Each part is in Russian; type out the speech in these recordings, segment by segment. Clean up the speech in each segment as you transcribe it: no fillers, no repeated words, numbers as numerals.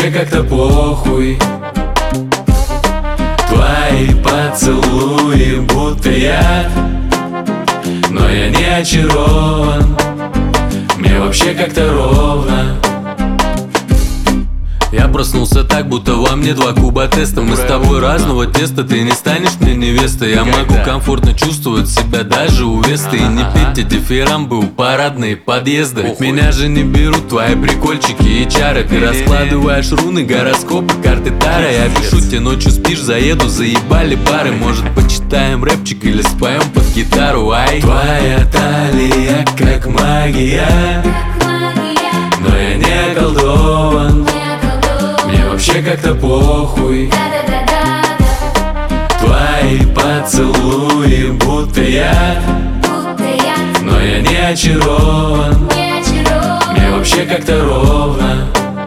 вообще как-то похуй. Твои поцелуи будто яд, но я не очарован, мне вообще как-то ровно. Я проснулся так, будто во мне 2 куба теста. Мы с тобой разного теста, ты не станешь мне невестой. Я могу комфортно чувствовать себя даже у Весты. И не петь эти дифирамбы у парадные подъезда. Ведь меня же не берут твои прикольчики и чары. Ты раскладываешь руны, гороскопы, карты Тара. Я пишу тебе, ночью спишь, заеду, заебали пары. Может, почитаем рэпчик или споем под гитару, ай. Твоя талия как магия, но я не околдован, мне вообще как-то похуй. Твои поцелуи будто яд, но я не очарован, мне вообще как-то ровно.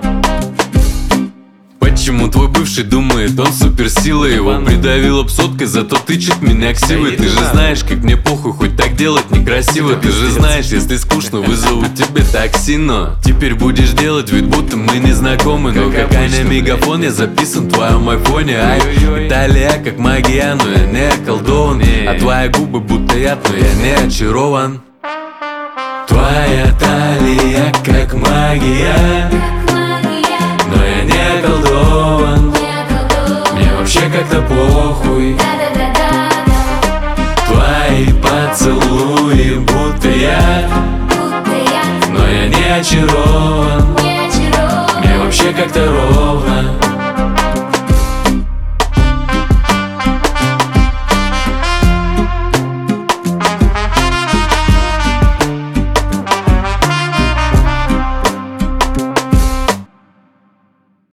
Почему твой бывший думает, он суперсила? Его придавила псоткой, зато тычет меня ксивой. Ты же знаешь, как мне похуй, хоть так делать некрасиво. Ты же знаешь, если скучно, вызову тебе такси. Но теперь будешь делать вид, будто мы не знакомы. Но какая на мегафон, я записан в твоем айфоне. Ай, Италия как магия, но я не околдован. А твои губы будто яд, но я не очарован. Твоя талия как магия, но я не околдован, мне вообще как-то похуй. Твои поцелуи будто яд, но я не очарован, мне вообще как-то ровно.